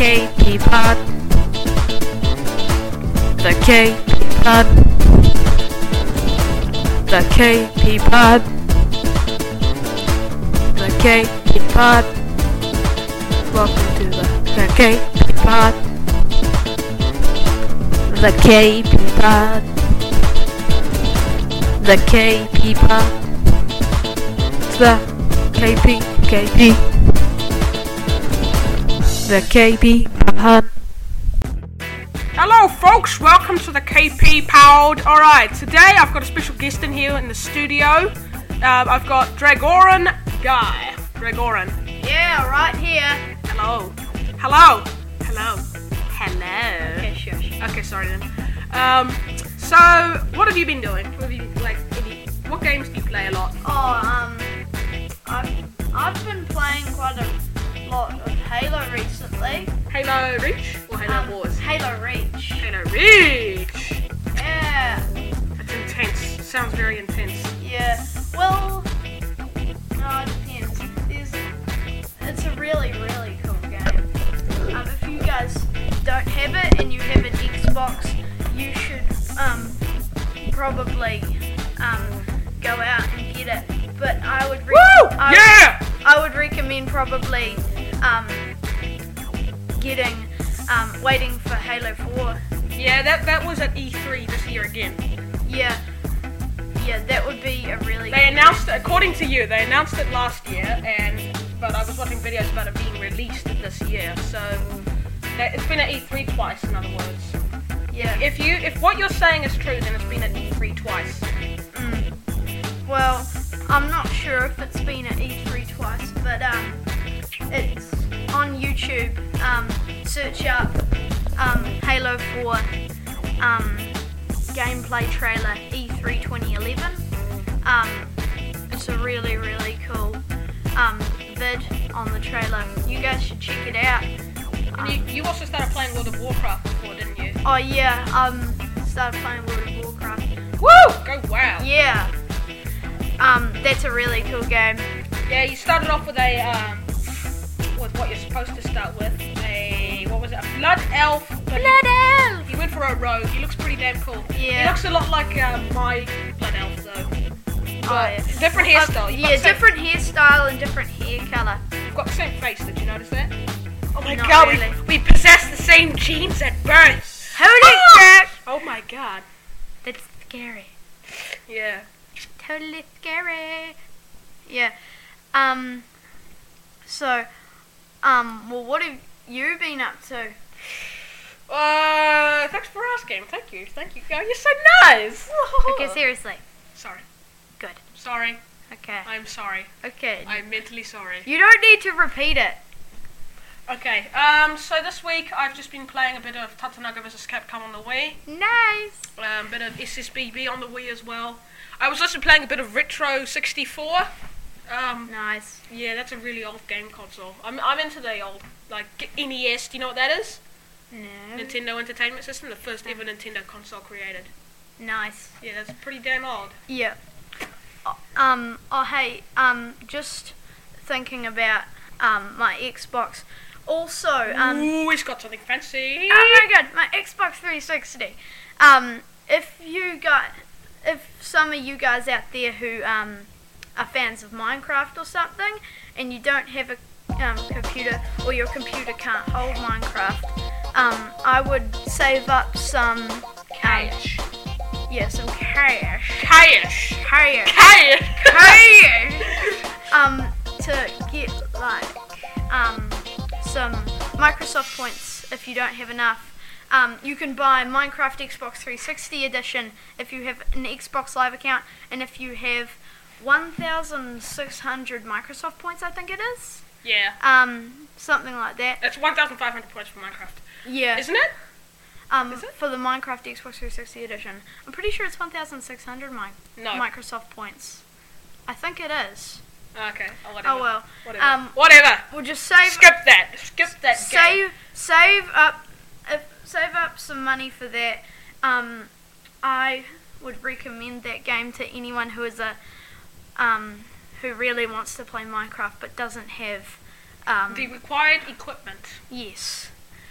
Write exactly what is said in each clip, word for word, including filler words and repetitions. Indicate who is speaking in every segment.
Speaker 1: K P Pod. The K P Pod. The K P Pod. The K P Pod. Welcome to the, the K P Pod. The K P Pod. The K P Pod. The K P K P. The K P Pod.
Speaker 2: Hello folks, welcome to the K P Pod. Alright, today I've got a special guest in here in the studio. Um, I've got Dragoran Guy. Dragoran.
Speaker 3: Yeah, right here.
Speaker 2: Hello. Hello. Hello. Hello.
Speaker 3: Okay, sure, sure.
Speaker 2: Okay, sorry then. Um, so, what have you been doing? What have you, like, any, what games do you play a lot?
Speaker 3: Oh, um, I've, I've been playing quite a lot of Halo recently.
Speaker 2: Halo Reach or Halo
Speaker 3: Um,
Speaker 2: Wars?
Speaker 3: Halo Reach.
Speaker 2: Halo Reach!
Speaker 3: Yeah,
Speaker 2: It's intense. Sounds very intense.
Speaker 3: yeah. Well, no, it depends. There's, it's a really, really cool game. Um, if you guys don't have it and you have an Xbox, you should um probably um go out and get it. But I would re-
Speaker 2: Woo!
Speaker 3: I,
Speaker 2: Yeah!
Speaker 3: I would recommend probably um getting um waiting for Halo four.
Speaker 2: Yeah, that, that was at E three this year again.
Speaker 3: Yeah, yeah, that would be a really.
Speaker 2: They announced it, according to you, they announced it last year, and but I was watching videos about it being released this year, so that, it's been at E three twice, in other words.
Speaker 3: Yeah.
Speaker 2: If you, if what you're saying is true, then it's been at E three twice.
Speaker 3: Mm. Well, I'm not sure if it's been at E three twice, but um, it's on YouTube. Um, search up um Halo four um gameplay trailer E three twenty eleven. Um, it's a really really cool um vid on the trailer. You guys should check it out.
Speaker 2: And you, you also started playing World of Warcraft before, didn't you?
Speaker 3: Oh yeah, um, started playing World of Warcraft.
Speaker 2: Woo! Go wow!
Speaker 3: Yeah. Um, that's a really cool game.
Speaker 2: Yeah, you started off with a um, with what you're supposed to start with. A what was it? A blood elf. but
Speaker 3: Blood elf!
Speaker 2: He went for a rogue. He looks pretty damn cool.
Speaker 3: Yeah.
Speaker 2: He looks a lot like uh, my blood elf though.
Speaker 3: Oh,
Speaker 2: But
Speaker 3: yeah.
Speaker 2: different hairstyle. You've got
Speaker 3: Yeah,
Speaker 2: the same-
Speaker 3: different hairstyle and different hair color.
Speaker 2: We've got the same face. Did you notice that? Oh my
Speaker 3: Not
Speaker 2: god,
Speaker 3: really.
Speaker 2: we, we possess the same genes at birth.
Speaker 3: Holy
Speaker 2: Ah!
Speaker 3: crap!
Speaker 2: Oh my god.
Speaker 3: That's scary.
Speaker 2: Yeah.
Speaker 3: Totally scary. Yeah. Um. So, um. Well, what have you been up to?
Speaker 2: Uh, thanks for asking. Thank you. Thank you. Oh, you're so nice.
Speaker 3: Okay, seriously.
Speaker 2: Sorry.
Speaker 3: Good.
Speaker 2: Sorry.
Speaker 3: Okay.
Speaker 2: I'm sorry.
Speaker 3: Okay.
Speaker 2: I'm mentally sorry.
Speaker 3: You don't need to repeat it.
Speaker 2: Okay. Um. So this week I've just been playing a bit of Tatanaga versus. Capcom on the Wii.
Speaker 3: Nice.
Speaker 2: Um. Bit of S S B B on the Wii as well. I was also playing a bit of Retro sixty-four. Um.
Speaker 3: Nice.
Speaker 2: Yeah, that's a really old game console. I'm I'm into the old like N E S. Do you know what that is?
Speaker 3: No.
Speaker 2: Nintendo Entertainment System, the first ever Nintendo console created.
Speaker 3: Nice.
Speaker 2: Yeah, that's pretty damn old.
Speaker 3: Yeah. Oh, Um. Oh, hey. Um. Just thinking about um my Xbox. Also, um.
Speaker 2: Ooh, he's got something fancy.
Speaker 3: Oh my god, my Xbox three sixty. Um. If you got, if some of you guys out there who um are fans of Minecraft or something, and you don't have a um computer or your computer can't hold Minecraft, um, I would save up some
Speaker 2: Cash.
Speaker 3: Um, yeah, some cash.
Speaker 2: Cash.
Speaker 3: Cash.
Speaker 2: Cash.
Speaker 3: Cash. um, to get like um some Microsoft points if you don't have enough. Um, you can buy Minecraft Xbox three sixty edition if you have an Xbox Live account, and if you have one thousand six hundred Microsoft points, I think it is.
Speaker 2: Yeah.
Speaker 3: Um, something like that.
Speaker 2: It's one thousand five hundred points for Minecraft.
Speaker 3: Yeah.
Speaker 2: Isn't it?
Speaker 3: Um,
Speaker 2: is it?
Speaker 3: for the Minecraft Xbox three sixty edition, I'm pretty sure it's one thousand six hundred mi-
Speaker 2: No.
Speaker 3: Microsoft points. I think it is.
Speaker 2: Okay. Oh, whatever.
Speaker 3: Oh well.
Speaker 2: Whatever.
Speaker 3: Um,
Speaker 2: whatever.
Speaker 3: We'll just save.
Speaker 2: Skip that. Skip that game.
Speaker 3: save save up if, save up some money for that. Um, I would recommend that game to anyone who is a um, who really wants to play Minecraft but doesn't have um,
Speaker 2: The required equipment.
Speaker 3: yes.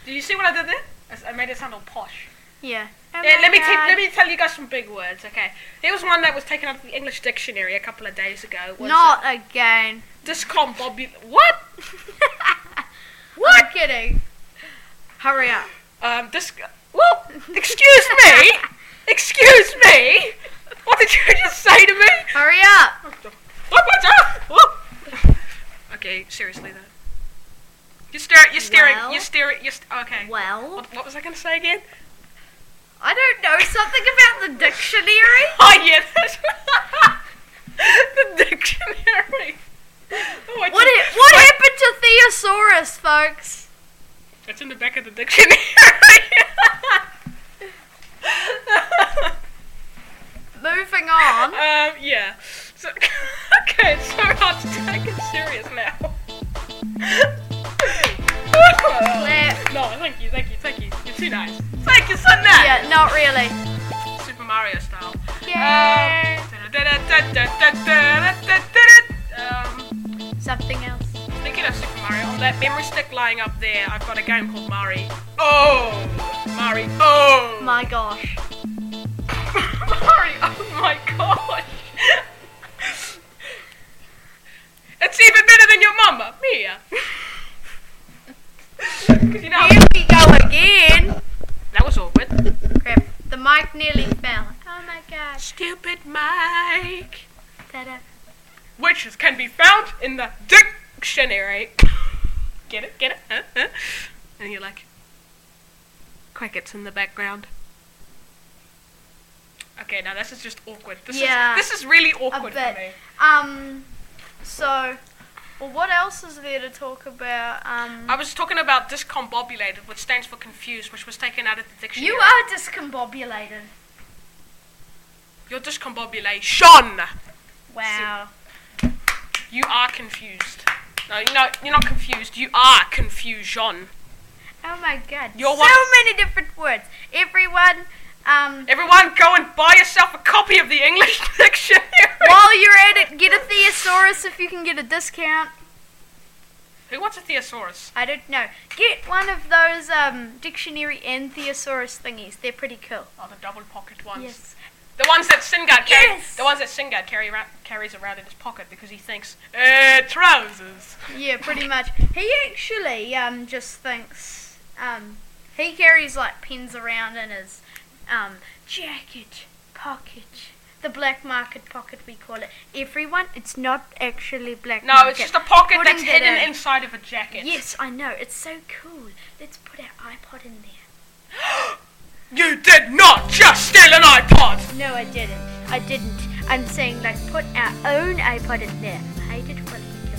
Speaker 2: Do you see what I did there? I- I made it sound all posh.
Speaker 3: Yeah. Oh
Speaker 2: Yeah,
Speaker 3: my
Speaker 2: let me te-
Speaker 3: God.
Speaker 2: let me tell you guys some big words. Okay, here was one that was taken out of the English dictionary a couple of days ago. Was,
Speaker 3: Not
Speaker 2: uh,
Speaker 3: again.
Speaker 2: discombobul. What?
Speaker 3: What? I'm kidding. Hurry up.
Speaker 2: Um, dis. Well, excuse me. Excuse me. What did you just say to me?
Speaker 3: Hurry up.
Speaker 2: What? What? Okay, seriously though. You stare. You staring.
Speaker 3: Well?
Speaker 2: You staring. You st- okay.
Speaker 3: Well,
Speaker 2: What, what was I going to say again?
Speaker 3: I don't know. Something about the dictionary?
Speaker 2: Oh yeah, that's the dictionary. Oh, I
Speaker 3: What,
Speaker 2: took-
Speaker 3: ha- what happened to Theosaurus, folks?
Speaker 2: It's in the back of the dictionary.
Speaker 3: Moving on.
Speaker 2: um, yeah. So, okay, it's so hard to take it serious now.
Speaker 3: Clap.
Speaker 2: No, thank you, thank you, thank you. You're too nice. Thank you, so nice.
Speaker 3: Yeah, not really.
Speaker 2: Super Mario style.
Speaker 3: Yay.
Speaker 2: Um,
Speaker 3: Something else.
Speaker 2: Speaking of Super Mario, on that memory stick lying up there, I've got a game called Mari. Oh! Mari. Oh!
Speaker 3: My gosh.
Speaker 2: Mari. Oh my gosh! It's even better than your mama, Mia. 'Cause you know,
Speaker 3: Here we go again.
Speaker 2: that was awkward.
Speaker 3: Crap. The mic nearly fell. Oh my gosh.
Speaker 2: Stupid Mike.
Speaker 3: Ta-da.
Speaker 2: Which is, can be found in the dictionary. Get it? Get it? Huh? Huh? And you're like, crickets in the background. Okay, now this is just awkward. This
Speaker 3: Yeah.
Speaker 2: is this is really
Speaker 3: A
Speaker 2: awkward
Speaker 3: bit.
Speaker 2: for me.
Speaker 3: Um, so, well, what else is there to talk about? Um,
Speaker 2: I was talking about discombobulated, which stands for confused, which was taken out of the dictionary.
Speaker 3: you are discombobulated.
Speaker 2: You're discombobulation.
Speaker 3: Wow.
Speaker 2: You are confused. No, no, you're not confused. You are confusion.
Speaker 3: Oh my god.
Speaker 2: You're
Speaker 3: so
Speaker 2: one-
Speaker 3: many different words. Everyone, um,
Speaker 2: Everyone, go and buy yourself a copy of the English dictionary.
Speaker 3: while you're at it, get a thesaurus if you can get a discount.
Speaker 2: Who wants a thesaurus?
Speaker 3: I don't know. Get one of those um, dictionary and thesaurus thingies. They're pretty cool.
Speaker 2: Oh, the double pocket ones.
Speaker 3: Yes.
Speaker 2: The ones that Singard carry,
Speaker 3: Yes!
Speaker 2: the ones that Singard carry ra- carries around in his pocket because he thinks, uh, trousers.
Speaker 3: Yeah, pretty much. He actually um, just thinks um, he carries like pens around in his um, jacket pocket. The black market pocket, we call it. Everyone, it's not actually black
Speaker 2: No,
Speaker 3: market.
Speaker 2: it's just a pocket
Speaker 3: Putting
Speaker 2: that's
Speaker 3: that
Speaker 2: hidden
Speaker 3: in.
Speaker 2: inside of a jacket.
Speaker 3: Yes, I know. It's so cool. Let's put our iPod in there.
Speaker 2: You did not just steal an iPod.
Speaker 3: No, I didn't. I didn't. I'm saying like put our own iPod in there. I did what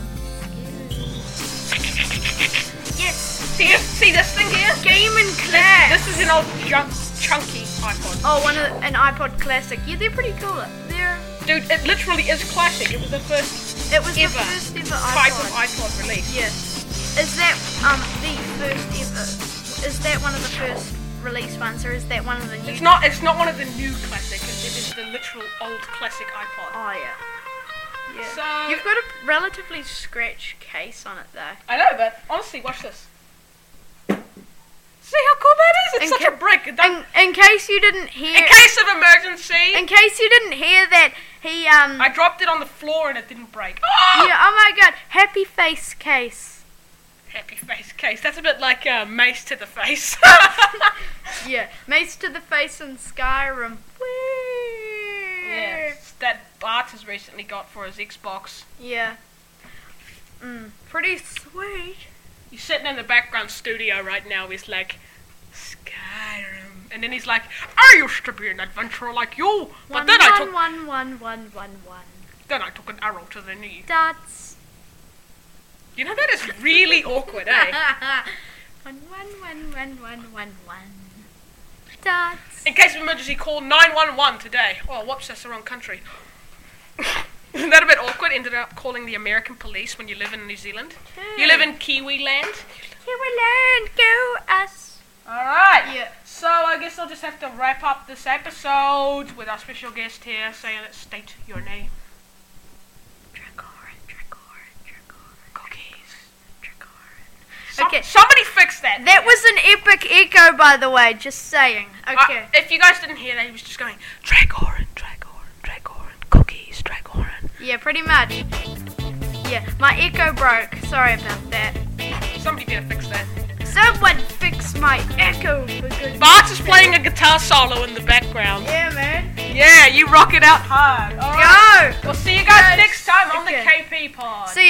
Speaker 3: Yes.
Speaker 2: See, this- see this thing here?
Speaker 3: Game and class.
Speaker 2: This is an old junk, chunky iPod.
Speaker 3: Oh, one of the, an iPod Classic. Yeah, they're pretty cool. They're.
Speaker 2: Dude, it literally is classic. It was the first
Speaker 3: It was
Speaker 2: ever
Speaker 3: the first ever
Speaker 2: type
Speaker 3: iPod.
Speaker 2: of iPod release.
Speaker 3: Yeah. Is that um the first ever? Is that one of the first release ones, or is that one of the new?
Speaker 2: It's not. It's not one of the new classic. It, it is the literal old classic iPod.
Speaker 3: Oh yeah. Yeah.
Speaker 2: So-
Speaker 3: You've got a relatively scratched case on it though.
Speaker 2: I know, but honestly, watch this. See how cool that is? It's
Speaker 3: In
Speaker 2: such
Speaker 3: ca-
Speaker 2: a brick. It don't-
Speaker 3: In, in case you didn't hear.
Speaker 2: in case of emergency,
Speaker 3: In case you didn't hear that, he um.
Speaker 2: I dropped it on the floor and it didn't break.
Speaker 3: Yeah. Oh my God. Happy face case.
Speaker 2: Happy face case. That's a bit like uh, mace to the face.
Speaker 3: Yeah. Mace to the face in Skyrim. Whee!
Speaker 2: Yes, that Bart has recently got for his Xbox.
Speaker 3: Yeah. Mm, pretty sweet.
Speaker 2: He's sitting in the background studio right now. He's like, Skyrim. And then he's like, I used to be an adventurer like you. But
Speaker 3: One,
Speaker 2: then I
Speaker 3: one,
Speaker 2: took
Speaker 3: one, one, one, one, one.
Speaker 2: then I took an arrow to the knee.
Speaker 3: Dots.
Speaker 2: You know, that is really awkward, eh?
Speaker 3: One, one, one, one, one, one, one. Dots.
Speaker 2: In case of emergency, call nine one one today. Oh, whoops, that's the wrong country. Isn't that a bit awkward? Ended up calling the American police when you live in New Zealand. You live in Kiwi land.
Speaker 3: Here we learn. Go us.
Speaker 2: Alright.
Speaker 3: Yeah.
Speaker 2: So I guess I'll just have to wrap up this episode with our special guest here saying, let's state your name.
Speaker 3: Dragoran, Dragoran, Dragoran.
Speaker 2: Cookies.
Speaker 3: Dragoran.
Speaker 2: Some-
Speaker 3: Okay.
Speaker 2: Somebody fix that.
Speaker 3: That was an by the way. Just saying. Okay.
Speaker 2: Uh, if you guys didn't hear that, he was just going, Dragoran, Dragoran, Dragoran, cookies, Dragoran.
Speaker 3: Yeah, pretty much. Yeah, my echo broke. Sorry about that.
Speaker 2: Somebody better fix that.
Speaker 3: Someone fix my echo. For goodness
Speaker 2: Bart is
Speaker 3: sake.
Speaker 2: playing a guitar solo in the background.
Speaker 3: Yeah, man.
Speaker 2: Yeah, you rock it out hard. All right.
Speaker 3: Go.
Speaker 2: We'll see you guys
Speaker 3: Guys,
Speaker 2: next time on
Speaker 3: okay.
Speaker 2: the K P Pod.
Speaker 3: See